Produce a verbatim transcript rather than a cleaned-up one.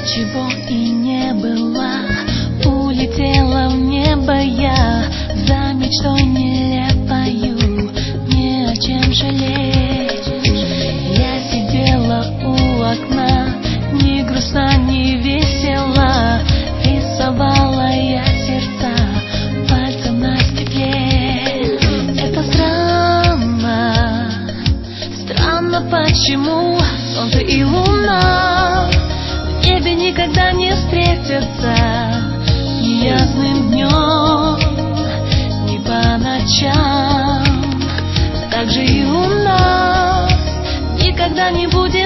ничего и не было. Улетела в небо я за мечтой нелепою, не о чем жалеть. Я сидела у окна, ни грустна, ни весела, рисовала я сердца пальцем на стекле. Это странно, странно, почему солнце и луна в небе никогда не встретятся ни ясным днем, ни по ночам. Так же и у нас никогда не будет